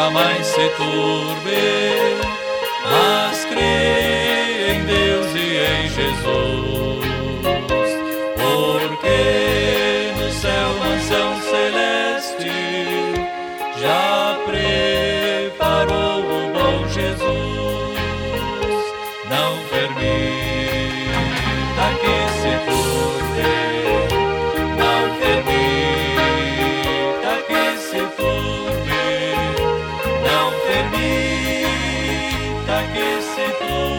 jamais se turbe, mas crê em Deus e em Jesus, porque no céu mansão celeste já preparou o bom Jesus. Não permita que se turbe, não permita que se turbe, não permita que se turbe.